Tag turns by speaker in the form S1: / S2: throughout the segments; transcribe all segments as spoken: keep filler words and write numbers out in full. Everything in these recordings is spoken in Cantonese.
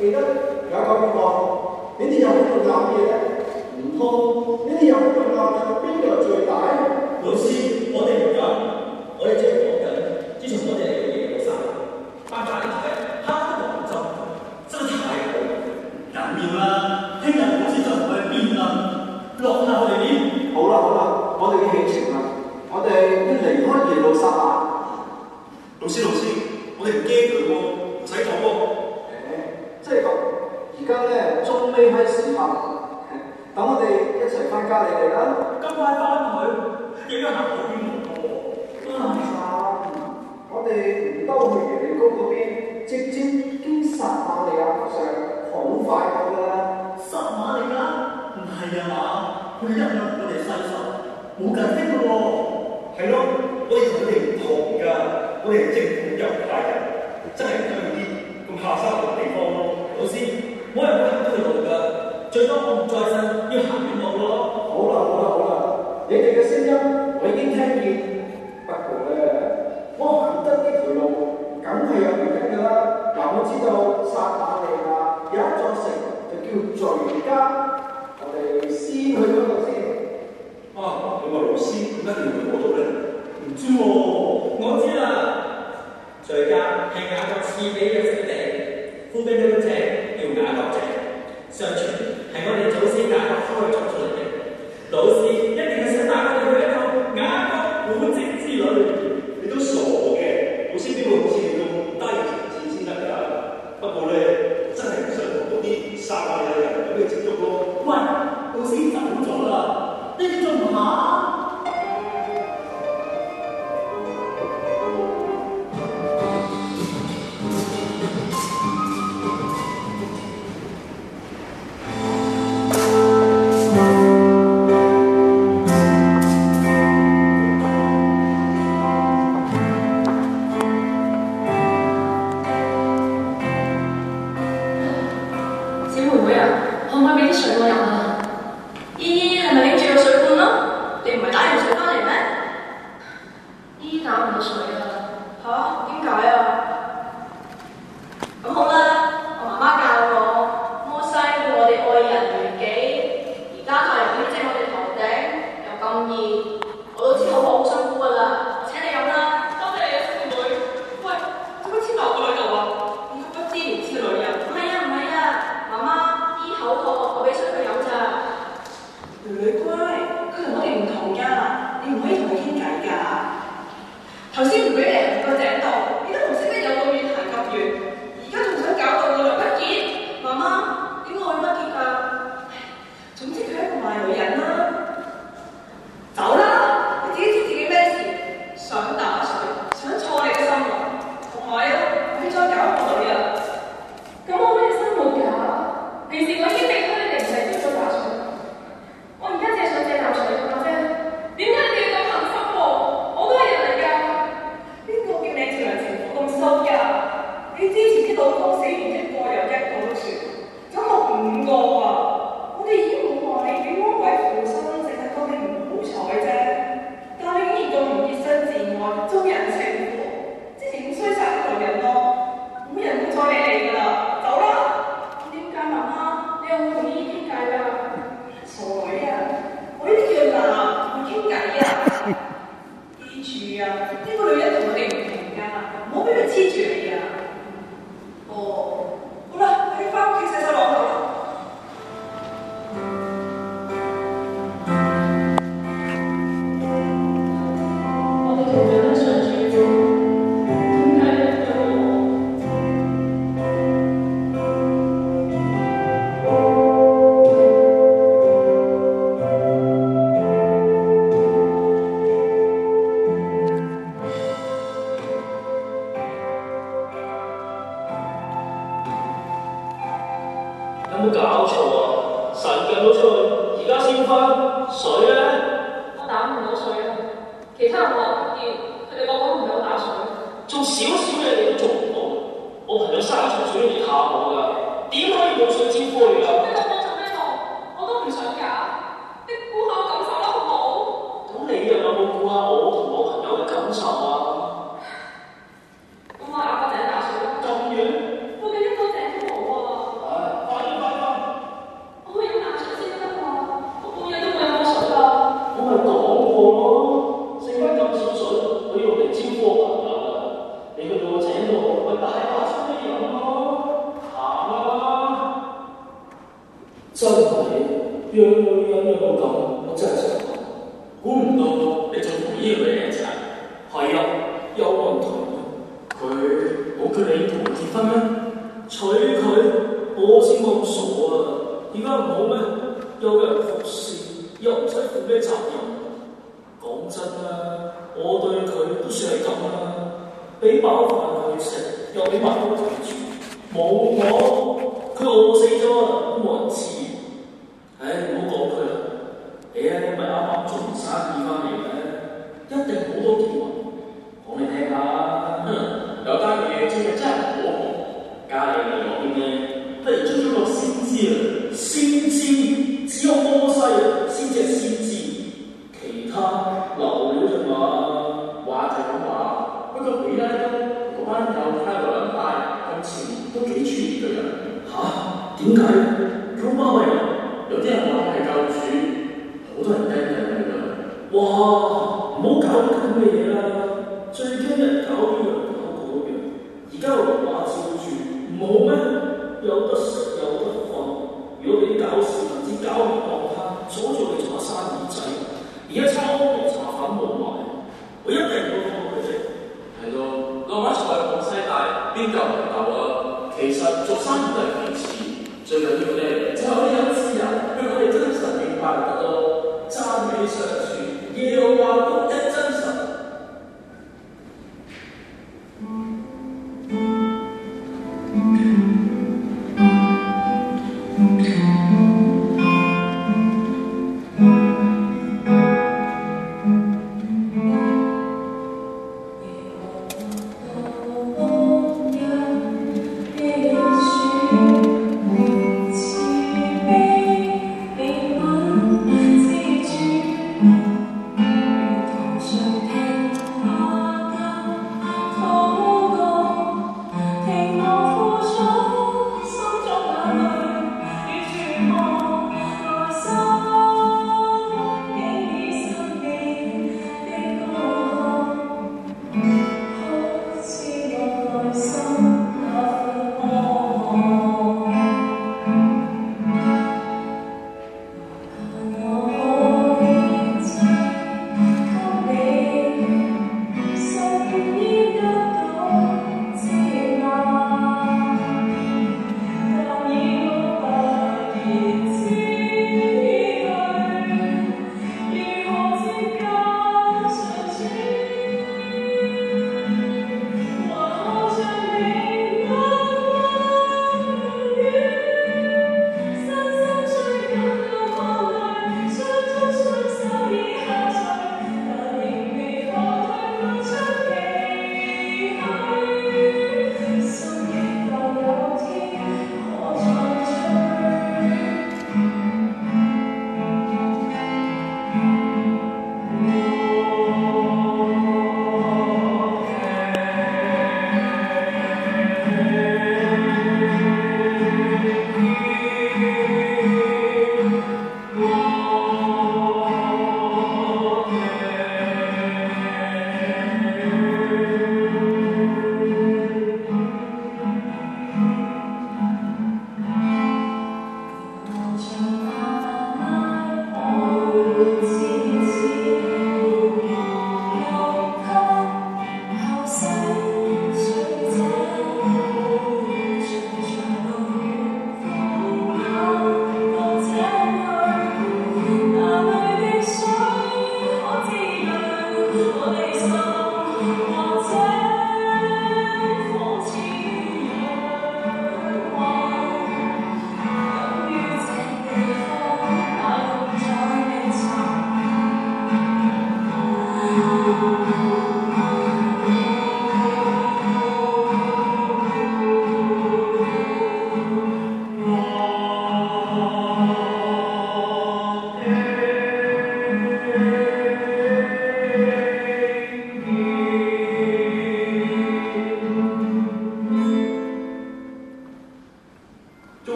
S1: 記得有一個邊個？你哋又喺度拗嘢咧？唔通你哋又喺度拗緊邊個最大？
S2: 老師，我哋唔敢，我哋只係講緊，自從我哋嚟到耶路撒冷，班長一睇，哈都黃針，真係太好，緊要啦！聽日好似就唔去邊啦，落下我哋點？
S1: 好啦好啦，我哋嘅起程啦，我哋要離開耶路撒冷。
S3: 老師老師，我哋唔驚佢喎，唔使走喎。
S1: 誒，即係咁，而家咧中尾喺時刻，等我哋一齊翻加利利啦。
S2: 咁快翻去，應該行好遠路喎。
S1: 啊！我哋唔兜去耶利哥嗰邊，直接經撒瑪利亞上，好快到㗎啦。
S2: 撒瑪利亞？唔係啊嘛，佢一向我哋細心，冇緊迫嘅喎。
S3: 係咯，我哋同佢哋唔同㗎，我哋係正統猶太人，真係唔去啲咁下山嘅地方咯。
S2: 老師，冇人會行對路㗎，最多我唔再信，要行遠路咯。
S1: 好啦好啦好啦，你哋嘅聲音我已經聽見，不過咧，我行得呢條路，梗係有原因㗎啦。嗱，我知道撒瑪利亞有一座城就叫敘加，我哋先去嗰度先。
S3: 啊，你話老師點解你會嗰度咧？
S2: 唔知喎，我知啦。敘加係雅各賜俾嘅聖地，富比女者叫雅各井，相傳係我哋祖先雅各開鑿出嚟嘅。老師一定係想帶我哋去一個雅各古蹟之旅。
S3: 你都傻嘅，老師邊會好似你咁低層次先得㗎？不過咧，真係唔想同嗰啲撒瑪利亞人有咩接觸咯。
S2: 喂，老師走咗啦，你哋仲唔行？
S4: 咁我阿伯仔打水咯，咁遠，附近一個井都冇喎。 真係樣樣樣樣都咁，我真係想講，
S2: 估唔到你仲同呢個女人一齊。
S4: 係啊，有問題啊！佢冇叫你同佢結婚咩？娶佢，我先咁傻啊！而家唔好咩？有人服侍，又唔使負咩責任。講真啦，我對佢都算係咁啦，俾飽飯佢食，又俾埋屋佢住，冇我，佢餓死咗都冇人知。唉，唔好講佢啦，你啊咪啱啱做完生意翻嚟嘅，一定好多見聞，講你聽下。
S2: 嗯，有單嘢真係真係好紅，加你嚟嗰邊咧，不如出咗個先知啊！
S4: 先知只有摩西先至係先知，其他流料啫嘛。
S2: 話就咁話，不過彼拉多嗰班猶太兩派今次都幾中意呢個人。
S4: 嚇？點解？咁巴閉啊！
S2: 有啲人話係救主，好多人跟緊佢㗎。
S4: 哇！唔好搞啲咁嘅嘢啦，最驚人搞呢樣搞嗰樣。而家個龍馬照住，唔好咩？有得食有得瞓。如果你搞事分子搞唔當攤，阻住你做下生意仔，而家差唔多茶飯冇埋，我一定會幫佢哋。
S2: 係咯，落馬坐喺廣西大，邊夠唔夠啊？其實做生意都係其次，最緊要咧就係我哋有自由，讓我哋真實明白得咯。讚美上主，耶和華獨一真神。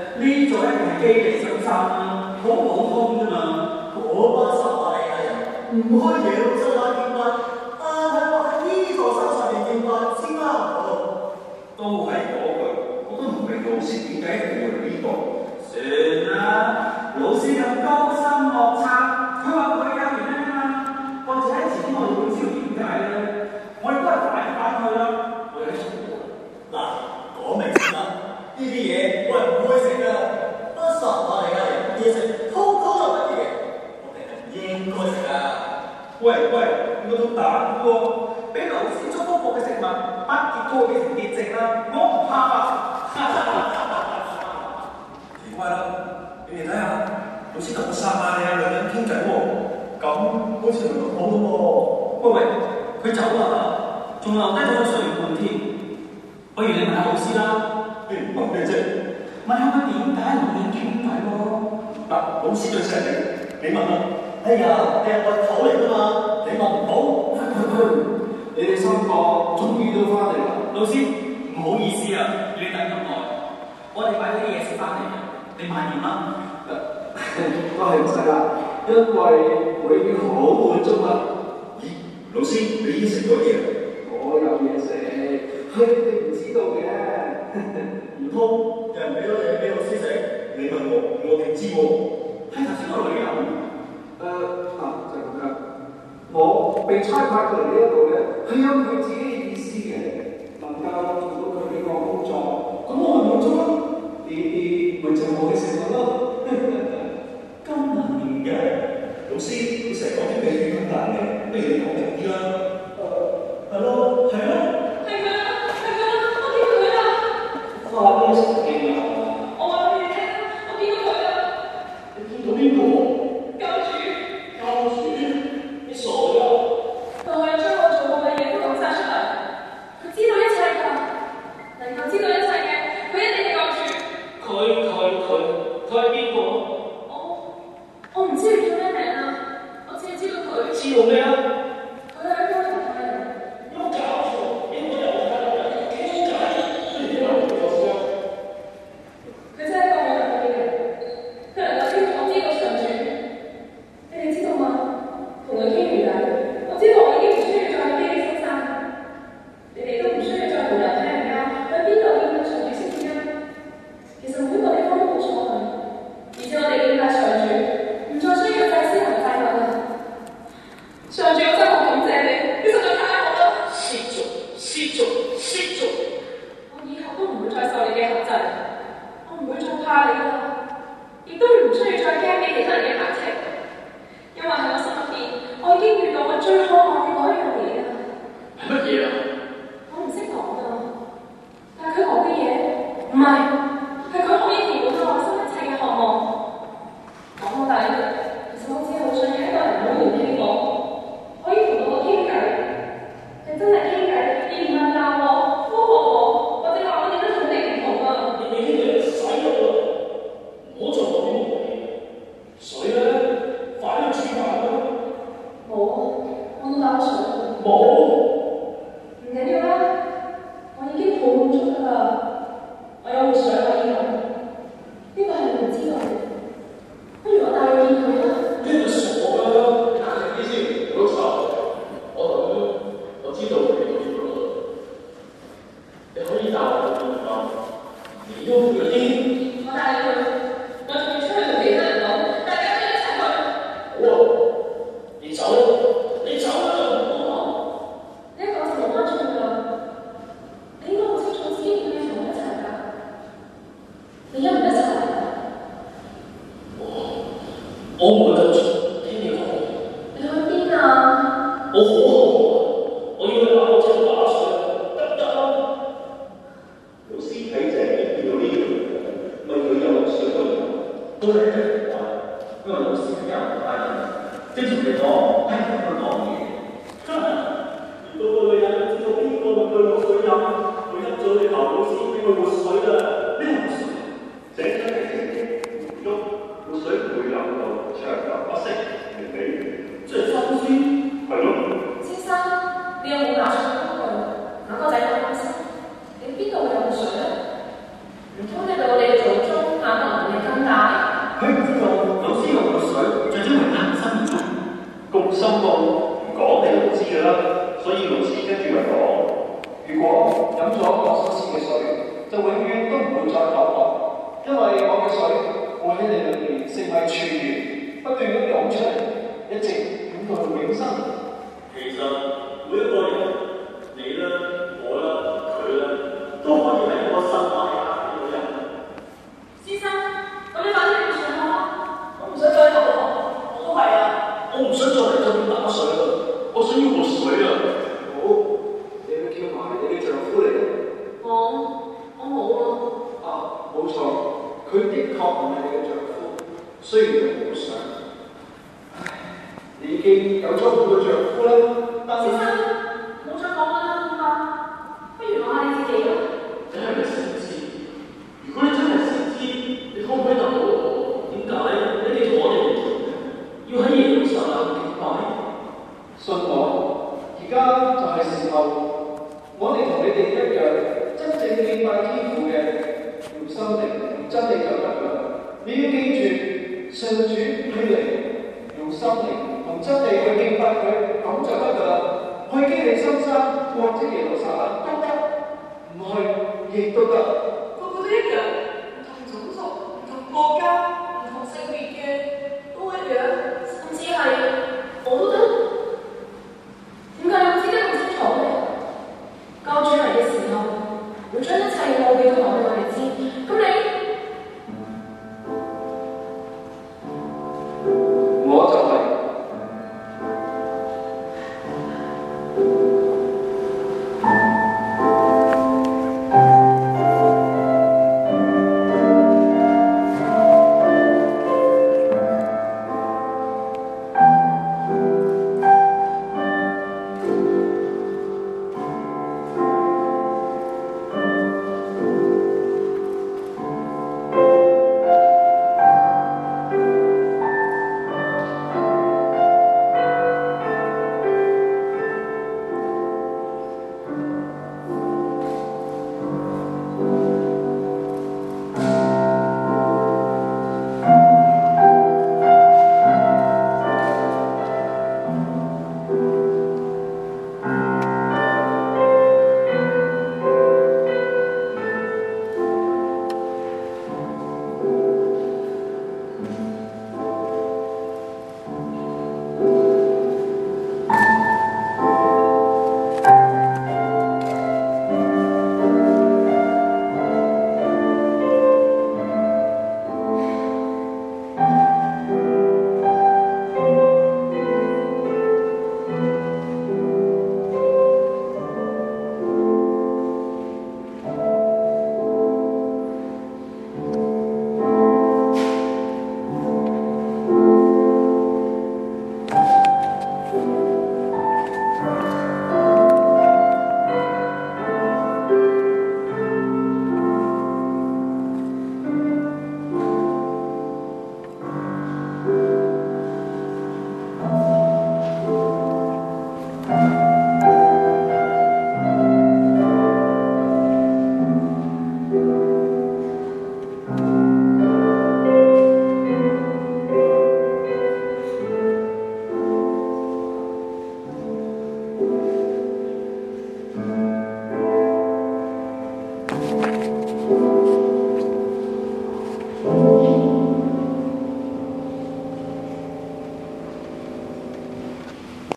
S4: 基地生生好普通啫嘛，嗰班十大藝人
S2: 唔開嘢老師話見法，啊係話喺呢座山上面見法先啱喎。
S3: 都係嗰句，我都唔明老師點解一定會嚟呢度。
S2: 算啦，老師咁高深莫測，佢話佢有原因啊嘛。或者喺前我哋會知道點解咧，我哋都係反反佢啦。我哋喺錯嗱，講明先啦，呢啲嘢我係唔會食㗎，不神話嚟㗎，嘢食通通都乜嘢，我哋係應該食㗎。
S3: 喂喂，我都打喎，
S2: 俾老師祝福我嘅食物，不結都會變成結症啦，我唔怕啊！
S3: 奇怪啦，你哋睇下，老師同個撒瑪利亞女人傾偈喎，咁好似唔係咁好喎。
S2: 喂喂，佢走啦，仲留低咗個歲月半添。不如你問下老師啦。
S3: 誒，問咩啫？
S2: 問下佢點解同你傾偈喎？
S3: 嗱，老師最錫你，你問啦。
S2: 哎呀，你係個頭嚟㗎嘛，你問唔到。
S1: 你哋三個終於都翻嚟啦。
S2: 老師，唔好意思啊，要你等咁耐。我哋買咗啲嘢食翻嚟，你買點啊？
S1: 都係唔使啦，因為我已經好滿足啦。
S3: 咦，老師，你已經食咗嘢啦？
S1: 我有嘢食，係你哋唔知道嘅。
S2: 唔通有人俾咗嘢俾老師食？
S3: 你問我，我點知喎？
S2: 係頭先個女人。
S1: 誒啊，就係咁樣。我被差派過嚟呢一度咧，係有佢自己嘅意思嘅，能夠做到佢呢個工作，咁我咪滿足咯。呢啲咪就係我嘅食物咯。
S2: 咁難明嘅，
S3: 老師，你成日講啲美語咁難嘅，不如你講明啲啦。
S2: 誒，係咯，係咯。
S5: 係佢啊，係佢啊，我見到佢啦。
S2: 我話俾你聽啊！
S5: 我話俾你聽，我見到佢啦。
S2: 你見到邊個？
S5: 教主，
S2: 教主，你傻㗎？
S5: 佢可以將我做過嘅嘢都講晒出嚟，佢知道一切㗎，能夠知道一切嘅，佢一定係教主。
S4: 佢佢佢佢係邊個？
S5: 我我唔知佢叫咩名啊，我只係知道佢。
S4: 知道咩啊？
S5: 佢係一個猶太人。
S4: 有冇搞錯？邊個猶太人？傾偈？不如你問我先。
S5: 佢真係一個冇能力嘅人，佢能夠幫我知道上主。你哋知道嗎？同佢傾完偈，我知道我已經唔需要再喺基利山山，你哋都唔需要再同猶太人交去邊度見到上主先知啊。其實每個地方都冇錯嘅，而且我哋敬拜上主，唔再需要祭司同祭物啦。上主，我真係好感謝你，你實在太好啦！
S4: 失足失足失足。
S5: 我以後都唔會再受你嘅限制，我唔會再怕你啦，亦都唔需要再驚俾其他人嘅排斥，因為喺我心入邊，我已經遇到我最渴望嘅嗰一樣嘢啦。
S4: 係乜嘢啊？
S5: 我唔識講㗎，但係佢講嘅嘢唔係，係佢可以填滿咗我心一切嘅渴望。講到底，其實我只係好想有一個人好嫌棄我，可以同到我傾偈，係真係傾偈，而唔係鬧我、呼喝我，或者話我哋都同你唔同啊。
S4: 你你呢個人洗腦啦！唔好做嗰啲無謂嘢。水咧，快啲煮飯啦！
S5: 冇啊，我都打咗水。
S4: 冇。
S5: 唔緊要啦，我已經好滿足㗎啦，我有活水可以飲，呢個係你唔知道嘅。不如我帶你見佢啦。
S4: 呢個傻㗎！睇啲先，老實，我諗我知道你講邊個啦。你可以帶我去邊啊？你喐佢啲。
S5: 我帶你去，我仲要出去同其他人講，大家都一齊去。
S4: 好啊，你走，你走啦！
S5: 呢一個就冇安全㗎，你應該好清楚自己點解同我一齊㗎。你一唔一齊啊？
S4: 我唔會咁做，聽你講。
S5: 你去邊啊？
S4: 我好渴望，我要去打我車度打水，得唔得啊？
S3: 老師睇正見到呢樣嘢，咪佢有水可以飲。
S2: 都係一樣嘅，因為老師係猶太人，經常嚟講係咁樣講嘢。
S4: 如果個女人知道邊個問佢攞水飲，佢一早就求老師俾佢活水啦。咩活水？
S3: 整出嚟先唔喐，個水唔會流到長流不息，明唔明？
S4: 即係心酸。
S3: 係咯。
S5: 先生，你有冇搞錯嗰句？兩個仔講乜先？你邊度會有活水啊？唔通你對我哋嘅祖宗眼能力更大？
S2: 佢唔知道老師用嘅水最終係硬心而
S3: 咁深到唔講你都唔知㗎啦，所以老師跟住咪講：如果飲咗我所賜嘅水，就永遠都唔會再口渴，因為我嘅水會喺你裏面成為泉源，不斷咁湧出嚟，一直湧到永生。
S4: 其實每一個人，你啦、我啦、佢啦，都可以係一個神話嘅女人。
S5: 先生，咁你快啲去上啦！我唔想再頭咯，我都係啊！
S4: 我唔想再嚟這邊打水啦，我想要個水啊！
S1: 好，你去叫埋你嘅丈夫嚟。
S5: 我我冇啊。
S1: 啊，冇錯，佢的確唔係你嘅丈夫，雖然佢好想。唉，你已經有咗五個丈夫啦。
S5: 先生，唔好再講啦，點啊？不如講下你自己啦。
S4: 你係咪先知？如果你真係先知，你可唔可以答到我？點解你哋同我哋唔同嘅？要喺耶路撒冷敬拜？
S1: 信我，而家就係時候，我哋同你哋一樣，真正敬拜天父嘅，用心靈同真理就得啦。你要記住，上主佢嚟，用心靈同真理去敬拜佢，咁就得噶啦。去基利心山或者耶路撒冷都得，唔去亦都得。
S5: 個個都一樣，唔同種族，唔同國家。